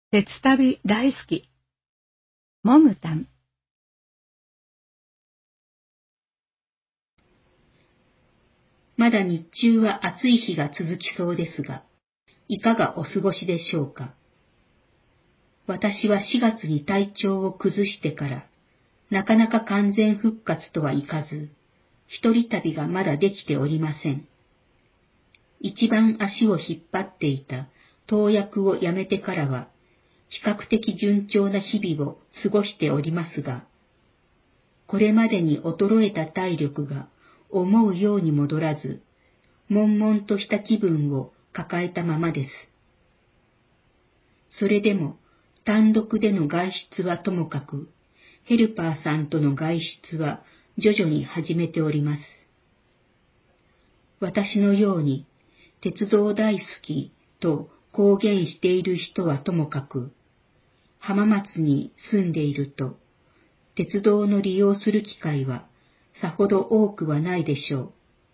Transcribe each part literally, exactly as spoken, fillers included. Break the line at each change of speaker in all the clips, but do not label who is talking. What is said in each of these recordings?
鉄旅大好き。モグタン。
まだ日中は暑い日が続きそうですが、いかがお過ごしでしょうか。私はしがつに体調を崩してから、なかなか完全復活とはいかず、一人旅がまだできておりません。一番足を引っ張っていた投薬をやめてからは、比較的順調な日々を過ごしておりますが、これまでに衰えた体力が思うように戻らず、悶々とした気分を抱えたままです。それでも単独での外出はともかく、ヘルパーさんとの外出は徐々に始めております。私のように鉄道大好きと公言している人はともかく、浜松に住んでいると、鉄道の利用する機会はさほど多くはないでしょ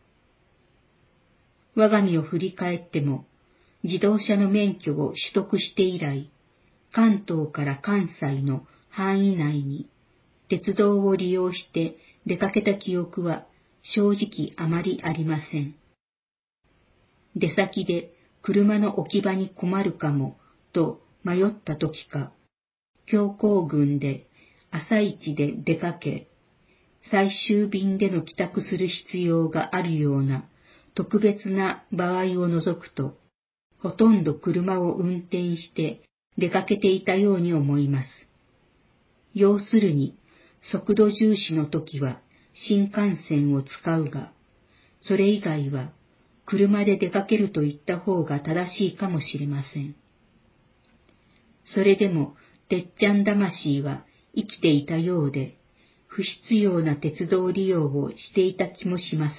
う。我が身を振り返っても、自動車の免許を取得して以来、関東から関西の範囲内に鉄道を利用して出かけた記憶は正直あまりありません。出先で車の置き場に困るかもと迷った時か、強行軍で朝一で出かけ、最終便での帰宅する必要があるような特別な場合を除くと、ほとんど車を運転して出かけていたように思います。要するに、速度重視の時は新幹線を使うが、それ以外は車で出かけると言った方が正しいかもしれません。それでも、てっちゃん魂は生きていたようで、不必要な鉄道利用をしていた気もします。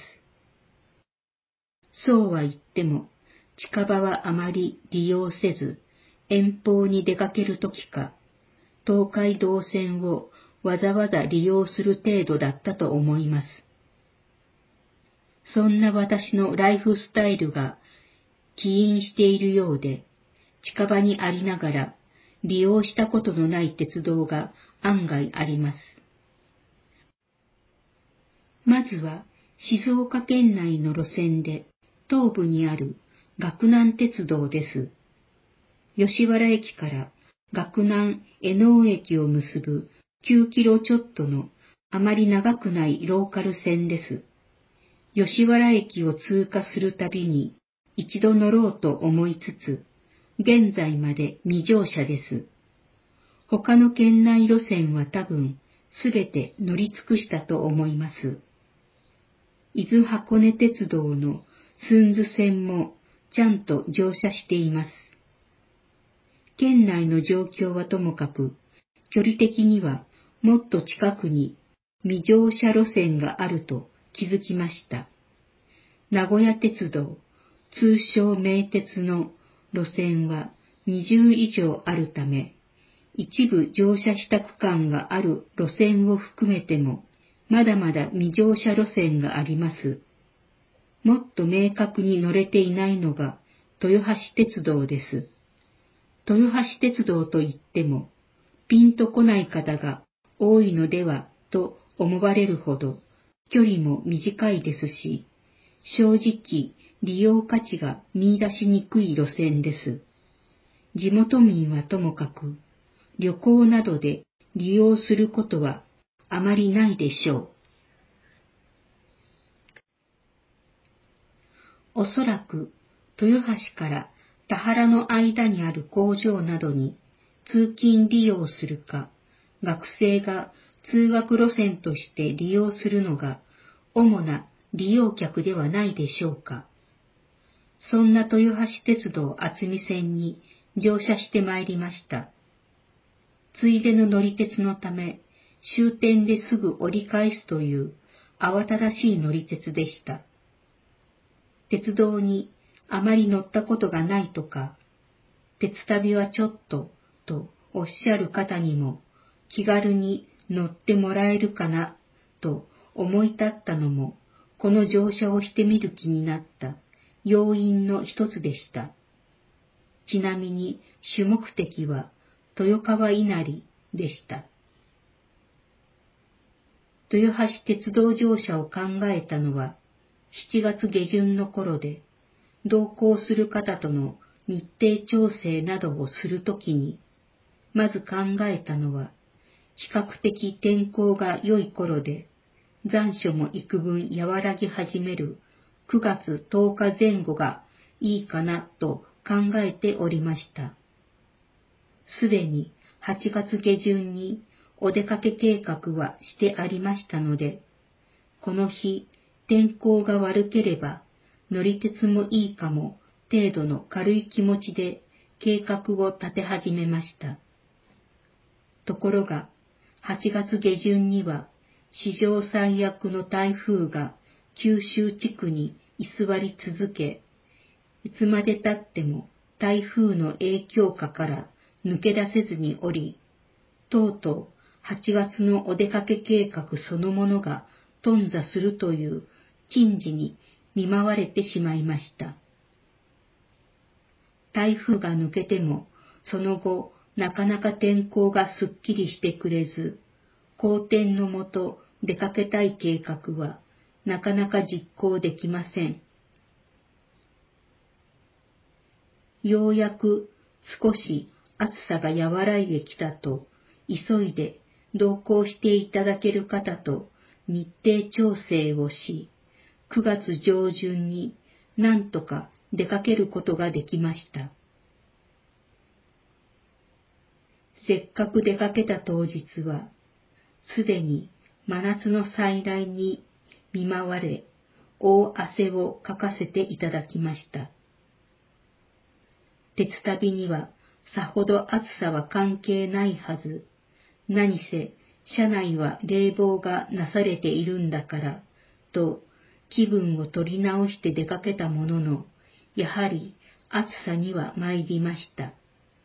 そうは言っても、近場はあまり利用せず、遠方に出かけるときか、東海道線をわざわざ利用する程度だったと思います。そんな私のライフスタイルが起因しているようで、近場にありながら利用したことのない鉄道が案外あります。まずは静岡県内の路線で東部にある岳南鉄道です。吉原駅から岳南江能駅を結ぶきゅうキロちょっとのあまり長くないローカル線です。吉原駅を通過するたびに一度乗ろうと思いつつ、現在まで未乗車です。他の県内路線は多分すべて乗り尽くしたと思います。伊豆箱根鉄道の駿豆線もちゃんと乗車しています。県内の状況はともかく、距離的にはもっと近くに未乗車路線があると気づきました。名古屋鉄道、通称名鉄の路線はにじゅう以上あるため、一部乗車した区間がある路線を含めても、まだまだ未乗車路線があります。もっと明確に乗れていないのが豊橋鉄道です。豊橋鉄道といっても、ピンとこない方が多いのではと思われるほど、距離も短いですし、正直利用価値が見出しにくい路線です。地元民はともかく、旅行などで利用することはあまりないでしょう。おそらく豊橋から田原の間にある工場などに通勤利用するか、学生が通学路線として利用するのが主な利用客ではないでしょうか。そんな豊橋鉄道厚見線に乗車してまいりました。ついでの乗り鉄のため、終点ですぐ折り返すという慌ただしい乗り鉄でした。鉄道にあまり乗ったことがないとか、鉄旅はちょっととおっしゃる方にも気軽に乗ってもらえるかなと思い立ったのも、この乗車をしてみる気になった要因の一つでした。ちなみに主目的は豊川稲荷でした。豊橋鉄道乗車を考えたのはしちがつ下旬の頃で、同行する方との日程調整などをするときに、まず考えたのは、比較的天候が良い頃で、残暑も幾分和らぎ始めるくがつとおか前後がいいかなと考えておりました。すでにはちがつ下旬にお出かけ計画はしてありましたので、この日天候が悪ければ乗り鉄もいいかも程度の軽い気持ちで計画を立て始めました。ところがはちがつ下旬には史上最悪の台風が九州地区に居座り続け、いつまで経っても台風の影響下から抜け出せずにおり、とうとうはちがつのお出かけ計画そのものが頓挫するという珍事に見舞われてしまいました。台風が抜けても、その後なかなか天候がすっきりしてくれず、好天のもと出かけたい計画はなかなか実行できません。ようやく少し暑さが和らいできたと、急いで同行していただける方と日程調整をし、くがつ上旬になんとか出かけることができました。せっかく出かけた当日は、すでに真夏の再来に見舞われ、大汗をかかせていただきました。鉄旅にはさほど暑さは関係ないはず、何せ車内は冷房がなされているんだから、と気分を取り直して出かけたものの、やはり暑さには参りました。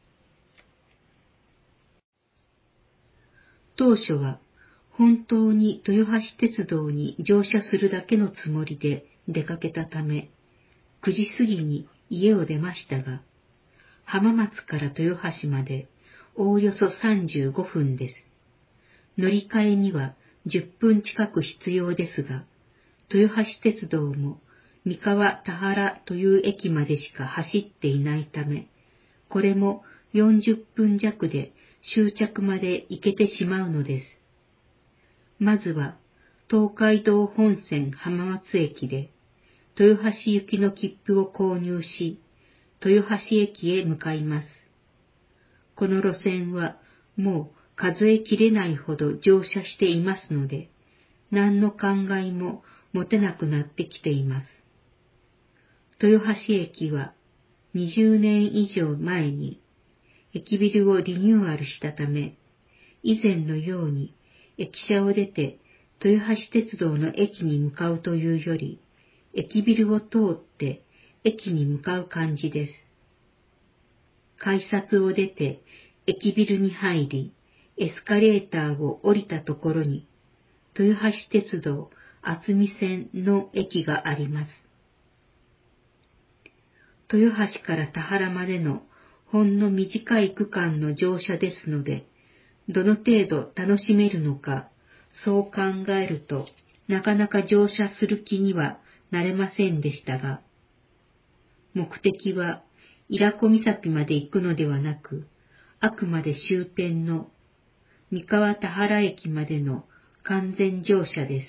当初は本当に豊橋鉄道に乗車するだけのつもりで出かけたため、くじ過ぎに家を出ましたが、浜松から豊橋までおおよそさんじゅうごふんです。乗り換えにはじゅっぷん近く必要ですが、豊橋鉄道も三河田原という駅までしか走っていないため、これもよんじゅっぷん弱で終着まで行けてしまうのです。まずは東海道本線浜松駅で豊橋行きの切符を購入し、豊橋駅へ向かいます。この路線はもう数えきれないほど乗車していますので、何の考えも持てなくなってきています。豊橋駅はにじゅうねん以上前に駅ビルをリニューアルしたため、以前のように駅舎を出て豊橋鉄道の駅に向かうというより、駅ビルを通って駅に向かう感じです。改札を出て駅ビルに入り、エスカレーターを降りたところに、豊橋鉄道渥美線の駅があります。豊橋から田原までのほんの短い区間の乗車ですので、どの程度楽しめるのか、そう考えるとなかなか乗車する気にはなれませんでしたが、目的は伊良湖岬まで行くのではなく、あくまで終点の三河田原駅までの完全乗車です。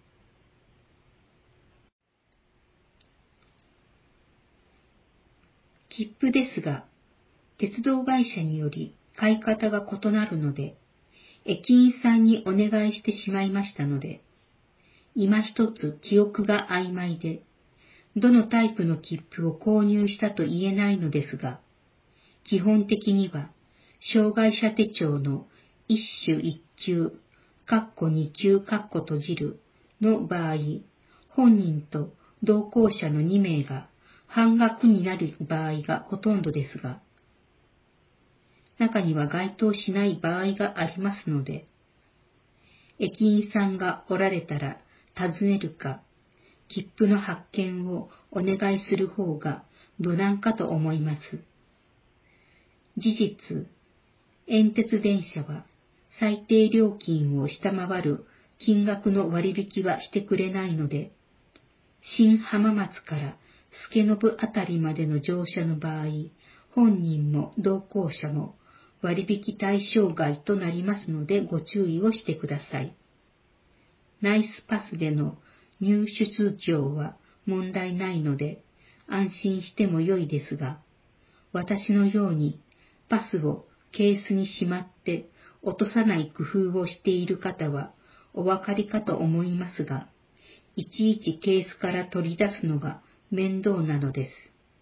切符ですが、鉄道会社により買い方が異なるので、駅員さんにお願いしてしまいましたので、今一つ記憶が曖昧で、どのタイプの切符を購入したと言えないのですが、基本的には、障害者手帳の一種一級、かっこ二級かっこ閉じるの場合、本人と同行者のにめいが半額になる場合がほとんどですが、中には該当しない場合がありますので、駅員さんがおられたら尋ねるか、切符の発券をお願いする方が無難かと思います。事実、 遠鉄電車は最低料金を下回る金額の割引はしてくれないので、新浜松から助信あたりまでの乗車の場合、本人も同行者も割引対象外となりますのでご注意をしてください。ナイスパスでの入出場は問題ないので安心しても良いですが、私のようにパスをケースにしまって落とさない工夫をしている方はお分かりかと思いますが、いちいちケースから取り出すのが面倒なのです。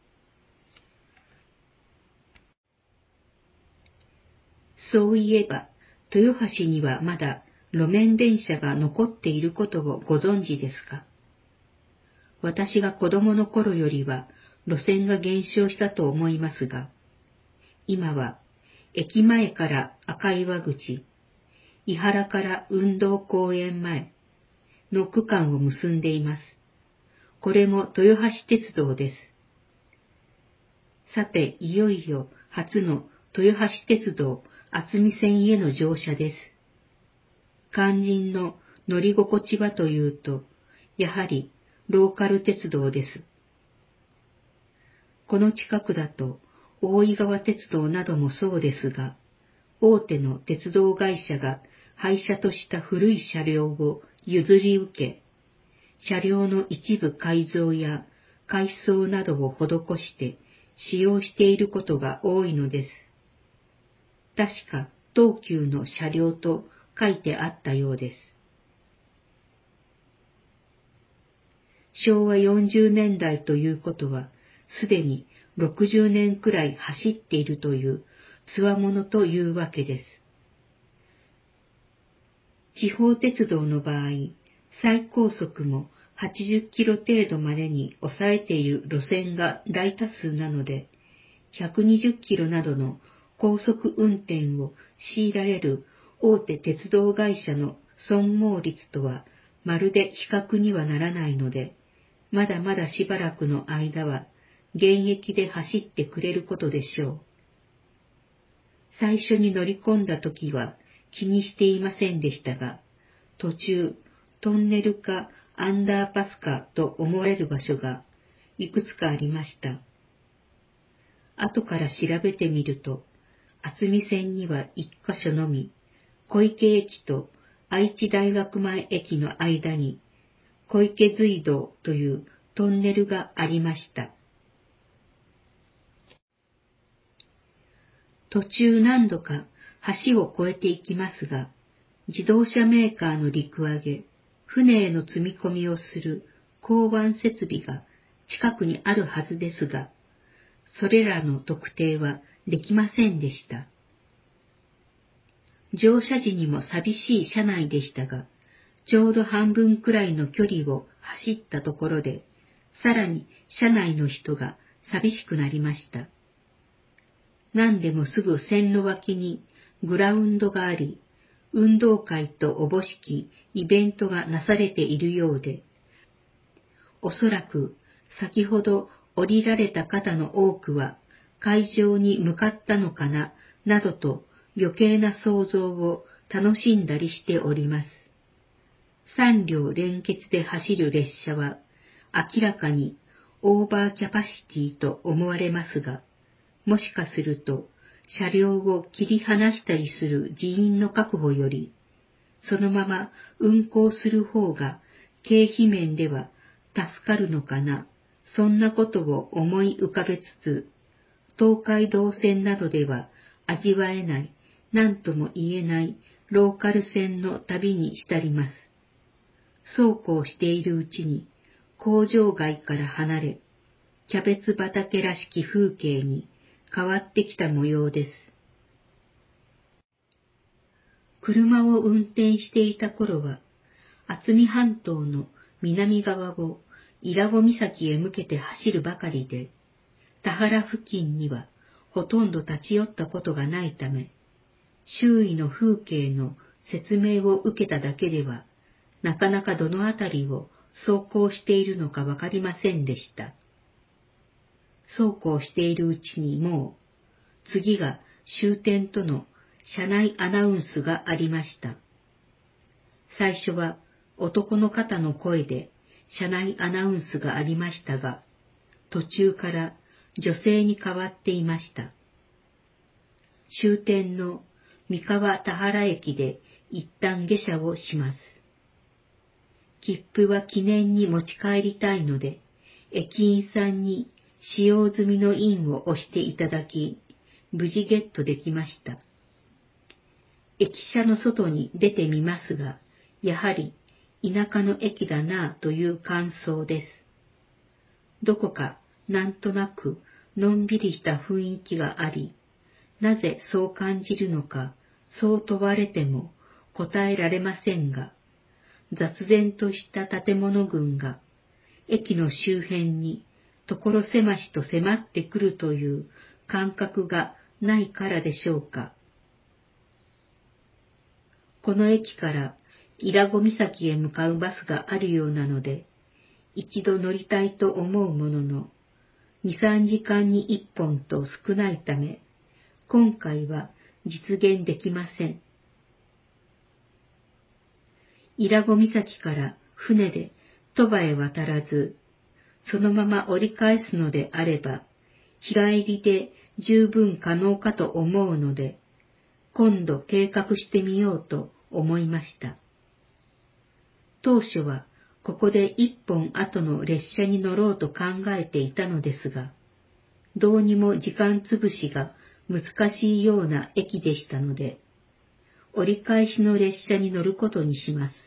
そういえば、豊橋にはまだ路面電車が残っていることをご存知ですか？私が子供の頃よりは路線が減少したと思いますが、今は駅前から赤岩口、伊原から運動公園前の区間を結んでいます。これも豊橋鉄道です。さて、いよいよ初の豊橋鉄道渥美線への乗車です。肝心の乗り心地はというと、やはりローカル鉄道です。この近くだと大井川鉄道などもそうですが、大手の鉄道会社が廃車とした古い車両を譲り受け、車両の一部改造や改装などを施して使用していることが多いのです。確か東急の車両と書いてあったようです。しょうわよんじゅうねんだいということは、すでにろくじゅうねんくらい走っているという強者というわけです。地方鉄道の場合、最高速もはちじゅっキロ程度までに抑えている路線が大多数なので、ひゃくにじゅっキロなどの高速運転を強いられる大手鉄道会社の損耗率とはまるで比較にはならないので、まだまだしばらくの間は現役で走ってくれることでしょう。最初に乗り込んだ時は気にしていませんでしたが、途中トンネルかアンダーパスかと思われる場所がいくつかありました。後から調べてみると、渥美線には一箇所のみ、小池駅と愛知大学前駅の間に小池隧道というトンネルがありました。途中何度か橋を越えていきますが、自動車メーカーの陸揚げ、船への積み込みをする港湾設備が近くにあるはずですが、それらの特定はできませんでした。乗車時にも寂しい車内でしたが、ちょうど半分くらいの距離を走ったところで、さらに車内の人が寂しくなりました。何でもすぐ線路脇にグラウンドがあり、運動会とおぼしきイベントがなされているようで、おそらく先ほど降りられた方の多くは会場に向かったのかな、などと余計な想像を楽しんだりしております。三両連結で走る列車は明らかにオーバーキャパシティと思われますが、もしかすると車両を切り離したりする人員の確保より、そのまま運行する方が経費面では助かるのかな、そんなことを思い浮かべつつ、東海道線などでは味わえない、何とも言えないローカル線の旅にしたります。そうこうしているうちに工場街から離れ、キャベツ畑らしき風景に変わってきた模様です。車を運転していた頃は、渥美半島の南側を伊良湖岬へ向けて走るばかりで、田原付近にはほとんど立ち寄ったことがないため、周囲の風景の説明を受けただけでは、なかなかどのあたりを走行しているのかわかりませんでした。そうこうしているうちにもう、次が終点との車内アナウンスがありました。最初は男の方の声で車内アナウンスがありましたが、途中から女性に変わっていました。終点の三河田原駅で一旦下車をします。切符は記念に持ち帰りたいので、駅員さんに使用済みの印を押していただき、無事ゲットできました。駅舎の外に出てみますが、やはり田舎の駅だなぁという感想です。どこかなんとなくのんびりした雰囲気があり、なぜそう感じるのか、そう問われても答えられませんが、雑然とした建物群が駅の周辺に所狭しと迫ってくるという感覚がないからでしょうか。この駅から伊良湖岬へ向かうバスがあるようなので、一度乗りたいと思うものの、に、さんじかんにいっぽんと少ないため、今回は実現できません。伊良湖岬から船で鳥羽へ渡らず、そのまま折り返すのであれば、日帰りで十分可能かと思うので、今度計画してみようと思いました。当初はここで一本後の列車に乗ろうと考えていたのですが、どうにも時間つぶしが難しいような駅でしたので、折り返しの列車に乗ることにします。